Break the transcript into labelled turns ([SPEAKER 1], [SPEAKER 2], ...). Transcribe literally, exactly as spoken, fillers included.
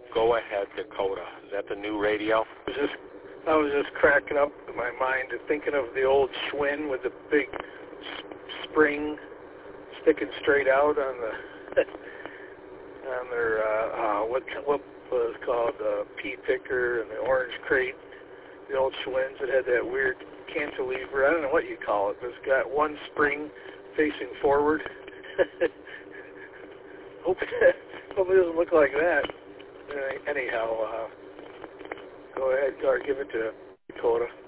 [SPEAKER 1] Go Ahead Dakota. Is that the new radio?
[SPEAKER 2] I was just, I was just cracking up in my mind thinking of the old Schwinn with the big spring sticking straight out on the on their uh, uh, what what was called uh, pea picker and the orange crate. The old Schwinns that had that weird cantilever. I don't know what you call it, but it's got one spring facing forward. hope, hope it doesn't look like that. Uh, anyhow, uh, go ahead, or give it to Dakota.